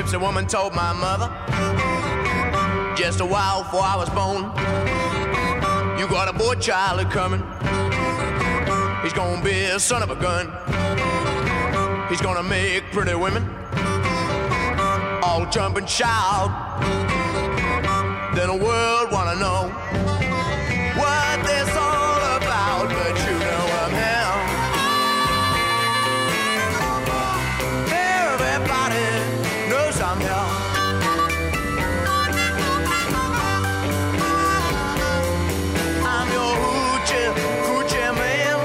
gypsy woman told my mother just a while before I was born, you got a boy child a-coming. He's gonna be a son of a gun. He's gonna make pretty women all jump and shout. Then the world wanna know what this all about, but you know I'm hell. Everybody knows I'm hell. I'm your hoochie, hoochie man.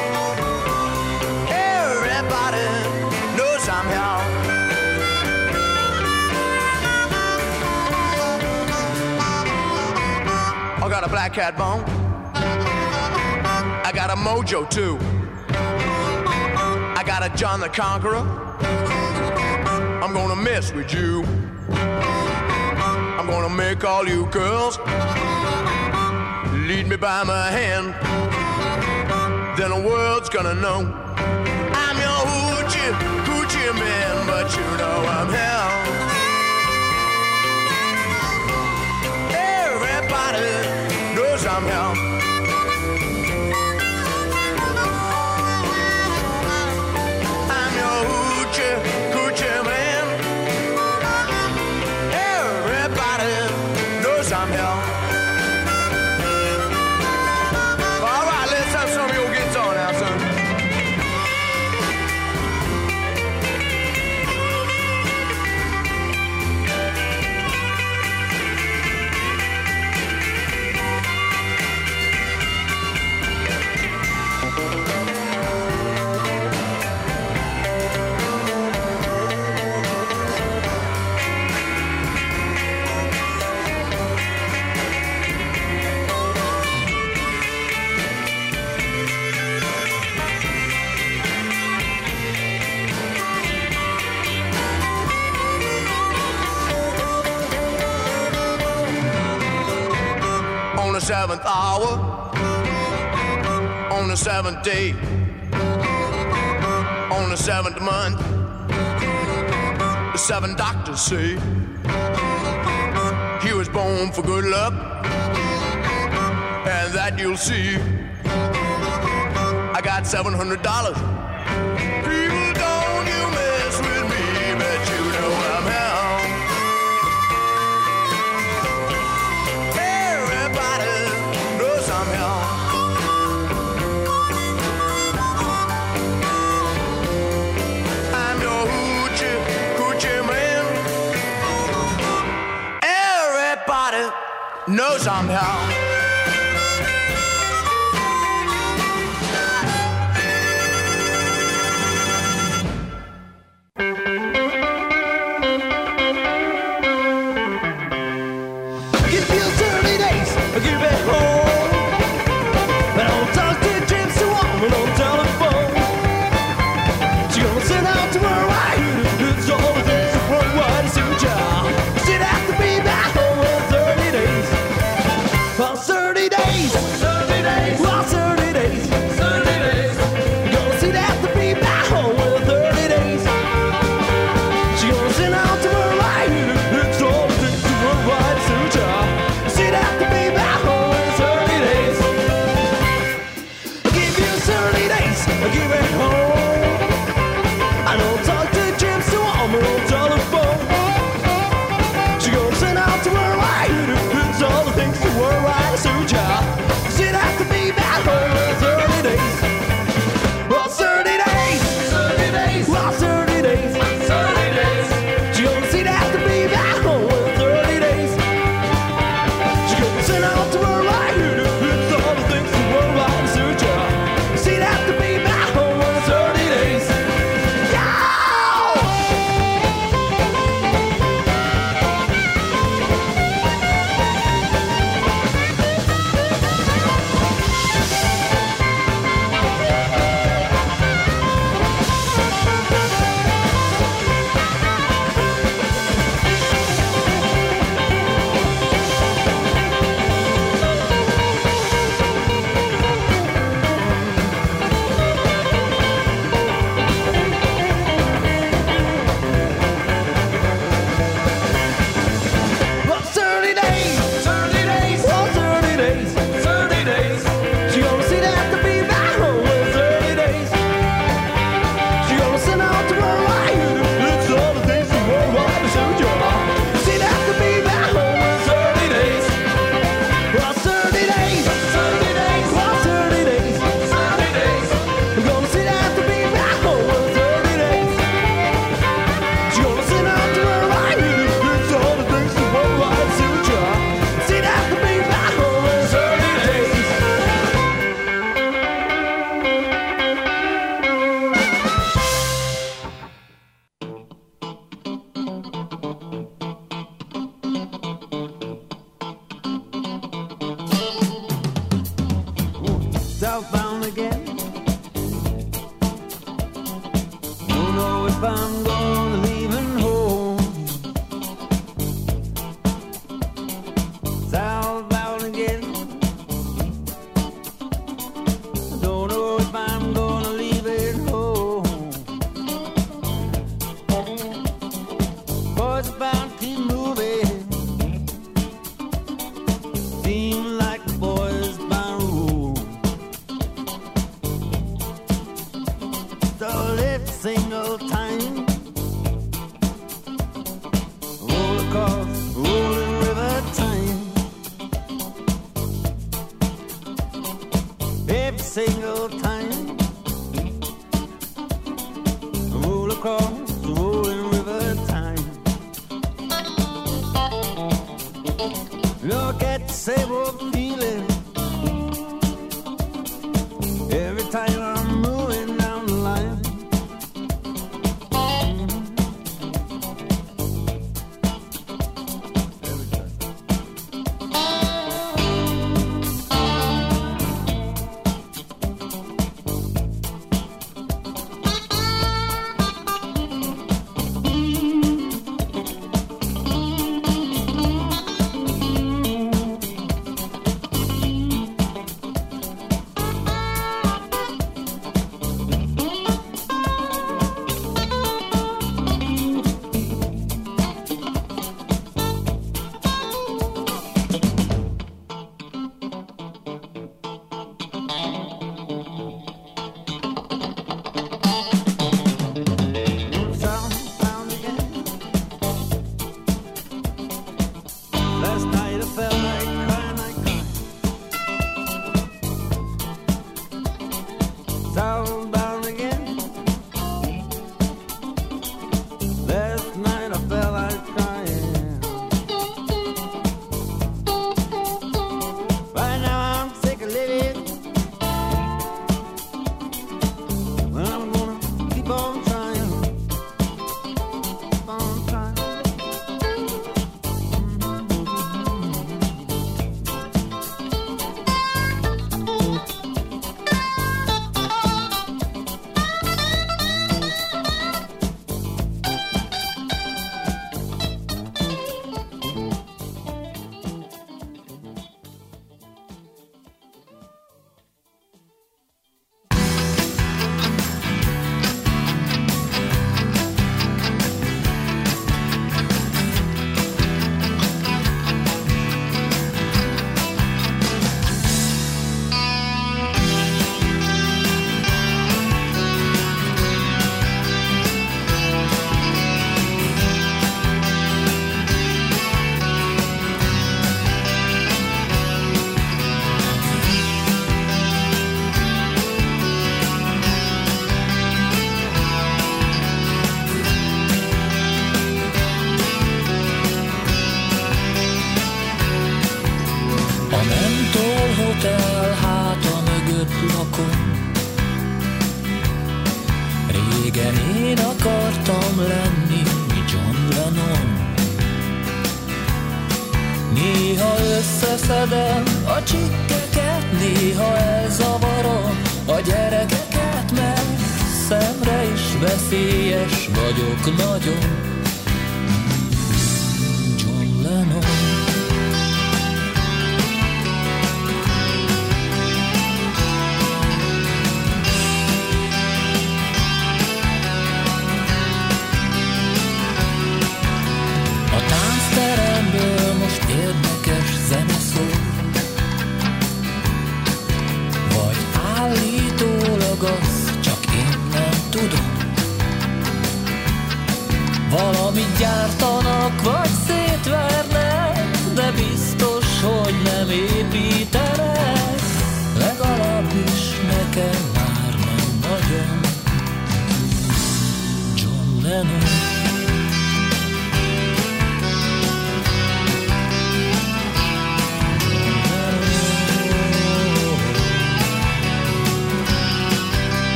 Everybody knows I'm hell. I got a black cat bone. I got a mojo too. I got a John the Conqueror. I'm gonna mess with you. I'm gonna make all you girls lead me by my hand. Then the world's gonna know I'm your hoochie, hoochie man, but you know I'm hell. Everybody knows I'm hell. I'm your hoochie, hoochie man. Everybody knows I'm hell. All right, let's have some of your guitar now, son. On the 7th hour, on the 7th day, on the 7th month, the 7 doctors say he was born for good luck, and that you'll see. I got $700. People, don't you mess with me, but you know I'm hell. Knows I'm hell. Give you 30 days, give it home. But I'll talk to James to woman on telephone. She gonna send out to her right. It's all the things that run wide to suit ya. She'd have to be back home in 30 days. For 30 days, 30 days, well, 30 days, 30 days. Gonna see that to be back home in 30 days. She gonna send out to her right. It's all the things that run wide to suit ya. See that to be back home in 30 southbound again. Don't know if I'm gonna leaving home. Southbound again. Don't know if I'm gonna leave it home. Boys about to keep moving. Seem like the boys by rule. So every single time roll across rolling river time. Every single time roll across rolling river time. Look at the same old feeling every time I'm moving down the line. Southbound again. Last night I felt like crying. Southbound again. Last night I felt like crying. Right now I'm sick of living, but I'm gonna keep on trying. Keep on trying. A Mentol Hotel háta mögött lakom. Régen én akartam lenni John Lennon. Néha összeszedem a csikkeket, néha elzavarom a gyerekeket, mert szemre is veszélyes vagyok nagyon. John Lennon. A táncteremből most érdekes zene szól, vagy állítólag azt csak én nem tudom. Valamit gyártanak, vagy szétvernek, de biztos, hogy nem építenek. Legalábbis nekem már nem nagyon. John Lennon.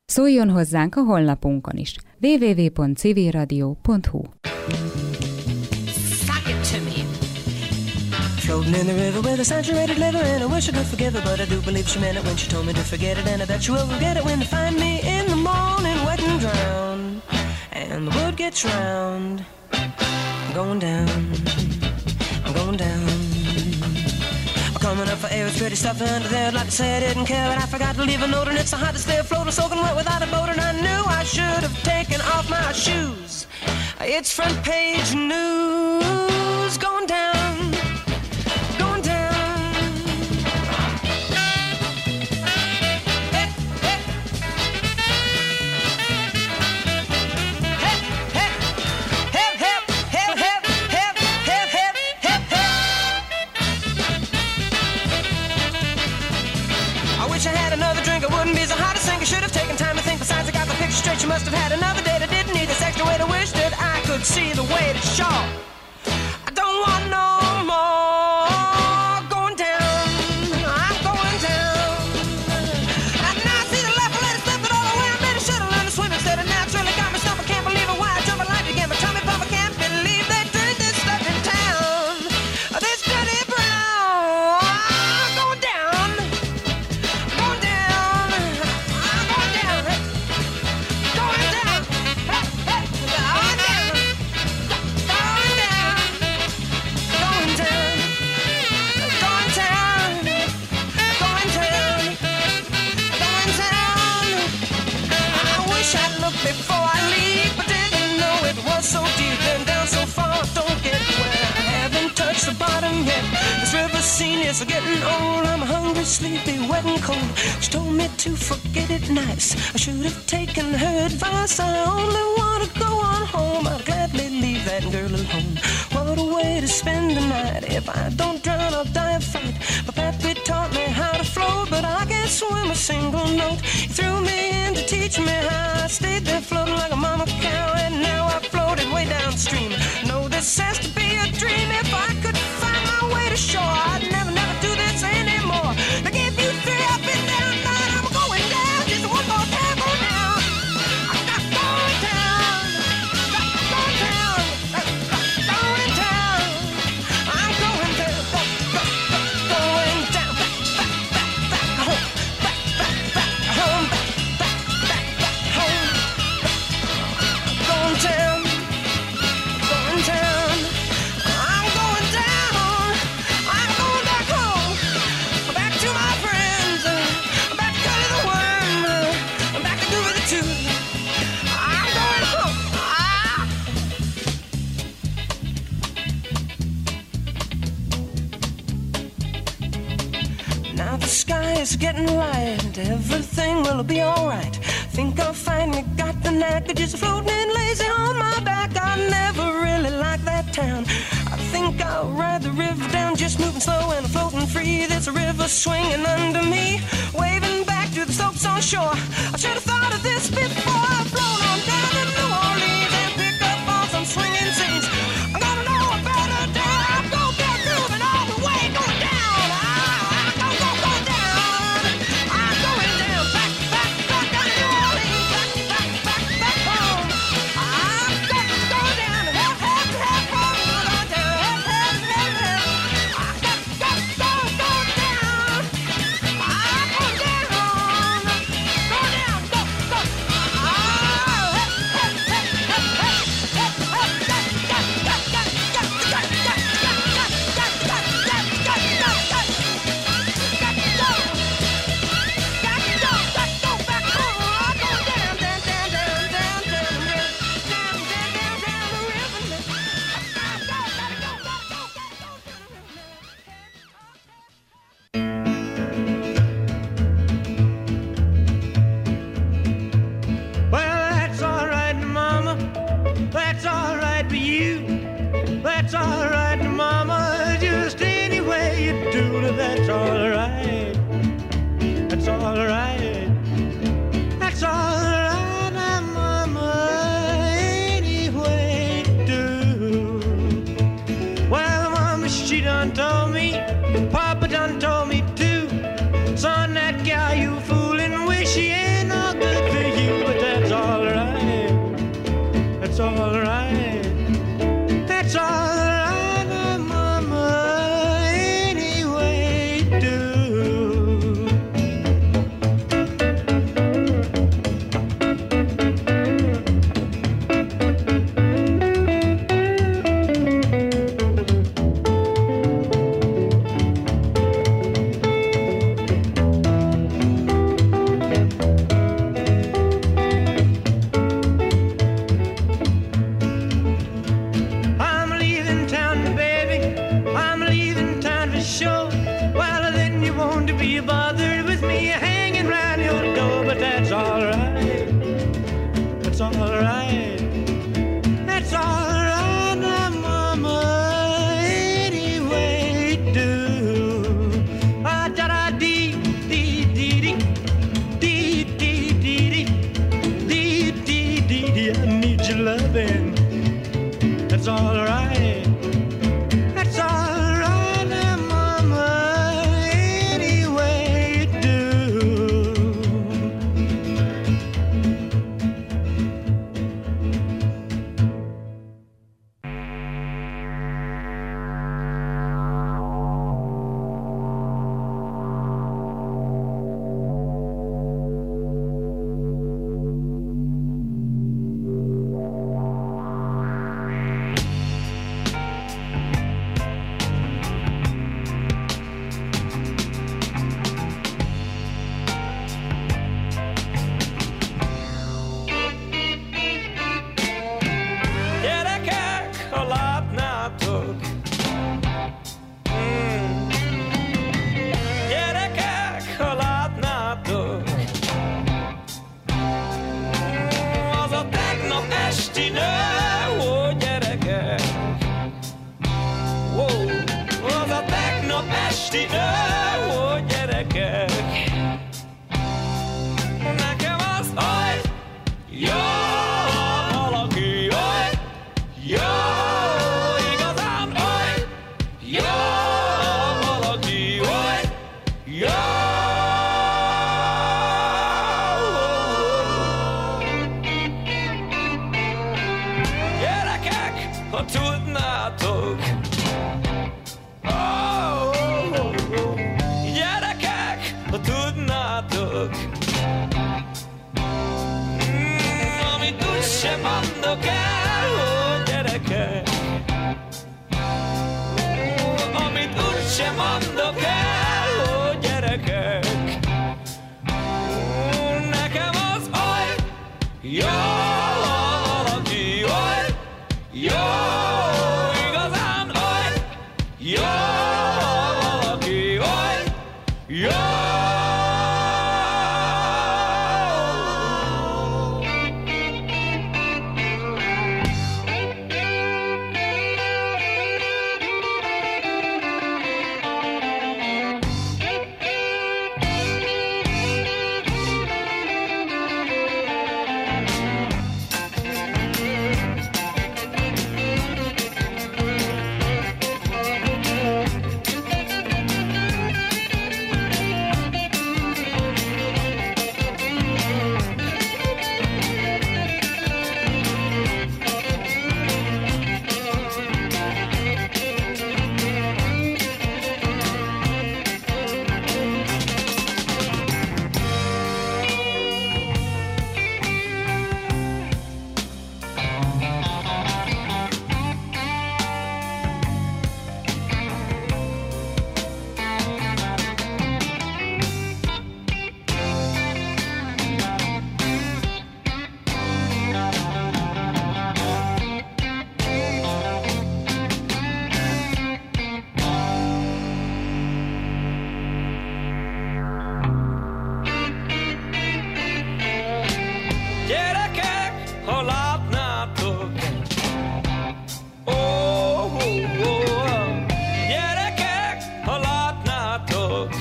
Szóljon hozzánk a honlapunkon is. www.civilradio.hu. Floating in the river with a saturated liver, and I wish I could forgive her, but I do believe she meant it when she told me to forget it, and I bet she will forget it when they find me in the morning wet and drowned, and the word gets round. I'm going down, I'm going down. I'm coming up for air, it's pretty stuff under there. I'd like to say I didn't care, but I forgot to leave a note, and it's so hot to stay afloat or soaking wet without a boat, and I knew I should have taken off my shoes. It's front page news, going down. She must have had another date. I didn't need this extra way to wish that I could see the way to shore. I don't want no more going down. I'm going down. And now I see the left, I let it slip it all away. I made a should have learned to swim instead of naturally got my stuff. I can't believe it. Why I jump in life again? My tummy pump. I can't believe they drink this stuff in town. This dirty brown. I'm going down. Going down. I'm going down. Going down, before I leave, but didn't know it was so deep and down so far. Don't get wet, I haven't touched the bottom yet. This river scene is getting old. I'm hungry, sleepy, wet and cold. She told me to forget it nice. I should have taken her advice. I only want to go on home. I'd gladly leave that girl alone. What a way to spend the night. If I don't drown, I'll die of fright. My pappy taught me how to float, but I can't swim a single note. He threw me in to teach me how. I stayed there floating like a mama cow, and now I floated way downstream. No, this has to be a dream. If I could find my way to shore, I'd never do this anymore. Now give you three up and down, night, I'm going down. Just one more time, go down. I'm not going down. Not going down. Going down. I'm going down. Going down. Back home. Back home. Back home. Going down. Going down. I'm going down. I'm going back home. Back to my friends. Back to the worm. Back to do with the two. I'm going home. Now the sky is getting light. Everything will be alright. Think I finally got the knack of just floating lazy on my back. I never really liked that town. I think I'll ride the river down, just moving slow and floating free. There's a river swinging under me, waving back to the slopes on shore. I should have thought of this before. I float on down to New Orleans and pick up on some swinging scenes. I'm gonna know a better day. I'm gonna get moving all the way, going down. I'm gonna go down. I'm going down, back down to New Orleans, back home. I'm gonna go down, head home, going down, head. I gotta go down. I'm going down, go down, go. Well, that's all right, Mama. That's all right for you. That's all right, Mama. Just any way you do it, that's all right. That's all right. That's all right, Mama. Any way you do. Well, Mama, she done told me. Papa done told me too. Son, that gal you fooling with, she ain't no good for you. want to be bothered with me hanging round your door, but that's all right. That's all right. That's all right now, Mama. Any way you do. Ah, da da dee dee dee dee dee dee dee dee dee dee dee. I need your loving. That's all right. That's all right now, Mama. Any way you do. Gyerekek, ha látnátok, Gyerekek, ha látnátok, az a tegnap esti nő, ó gyerekek, ó, az a tegnap esti nő, ó gyerekek, nekem az aj, jó, valaki, aj, jó, igazán, aj, jó, valaki, aj, jó. Gyerekek, ha tudnátok, gyerekek, ha tudnátok, amit úgysem mondok el, ó gyerekek, amit úgysem mondok el, ó gyerekek, nekem az aj, jó, valaki, aj, jó, igazán, aj, jó, valaki, aj, jó. Gyerekek, ha látnátok, gyerekek, ha látnátok,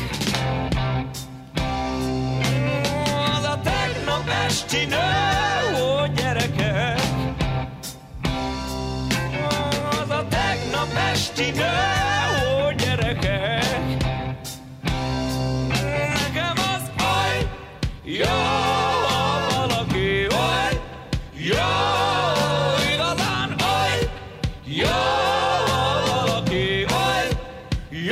az a tegnap esti nő, ó gyerekek, az a tegnap esti nő, ó gyerekek, nekem az aj, jó, valaki, aj, jó, igazán, aj, jó, valaki, aj, jó.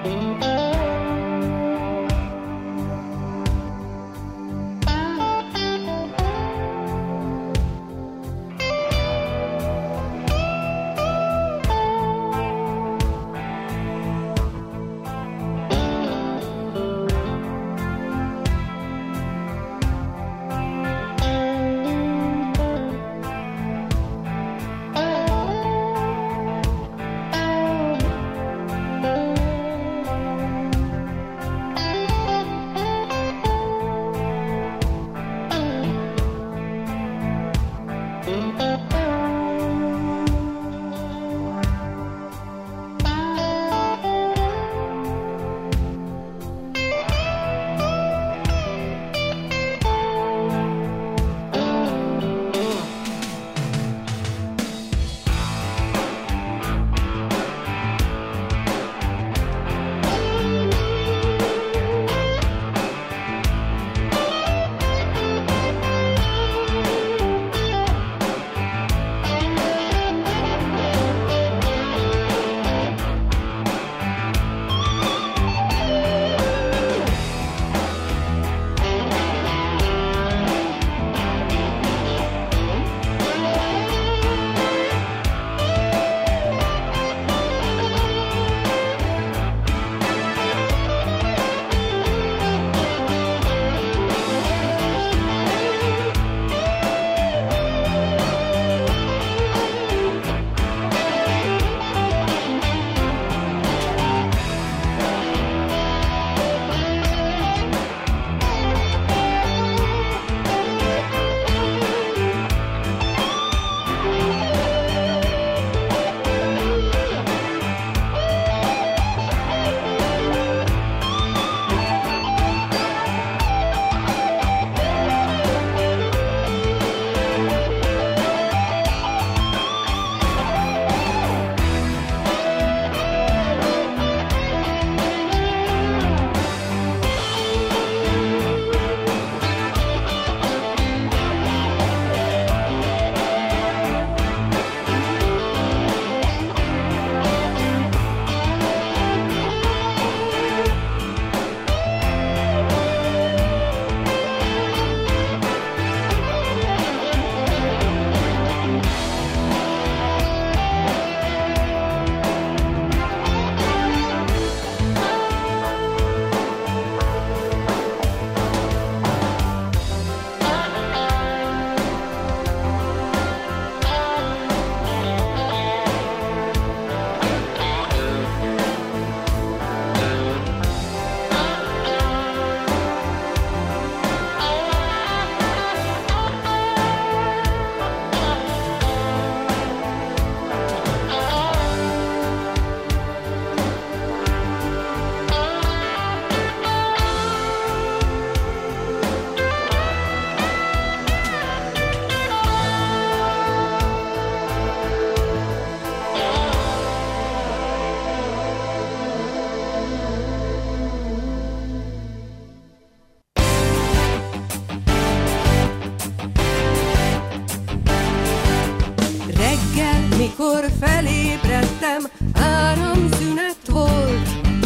Mikor felébredtem, áramszünet volt.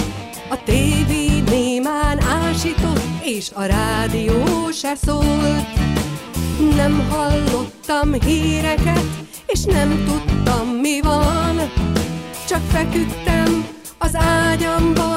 A tévé némán ásított, és a rádió se szólt. Nem hallottam híreket, és nem tudtam, mi van. Csak feküdtem az ágyamban,